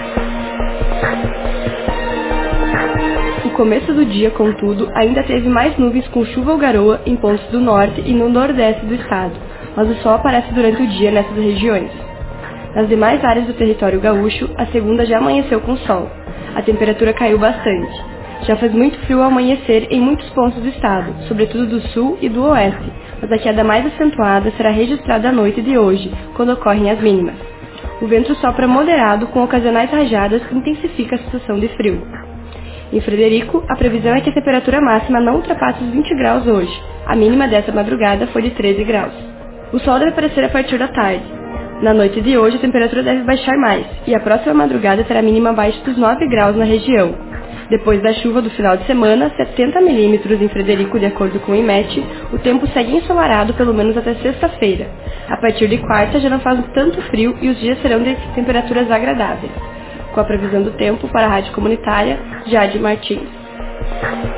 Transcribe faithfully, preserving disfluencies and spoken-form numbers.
O começo do dia, contudo, ainda teve mais nuvens com chuva ou garoa em pontos do norte e no nordeste do estado, mas o sol aparece durante o dia nessas regiões. Nas demais áreas do território gaúcho, a segunda já amanheceu com sol. A temperatura caiu bastante. Já faz muito frio ao amanhecer em muitos pontos do estado, sobretudo do sul e do oeste, mas a queda mais acentuada será registrada à noite de hoje, quando ocorrem as mínimas. O vento sopra moderado com ocasionais rajadas que intensifica a sensação de frio. Em Frederico, a previsão é que a temperatura máxima não ultrapasse os vinte graus hoje. A mínima dessa madrugada foi de treze graus. O sol deve aparecer a partir da tarde. Na noite de hoje, a temperatura deve baixar mais, e a próxima madrugada terá mínima abaixo dos nove graus na região. Depois da chuva do final de semana, setenta milímetros em Frederico, de acordo com o IMET, o tempo segue ensolarado pelo menos até sexta-feira. A partir de quarta já não faz tanto frio e os dias serão de temperaturas agradáveis. Com a previsão do tempo, para a Rádio Comunitária, Jade Martins.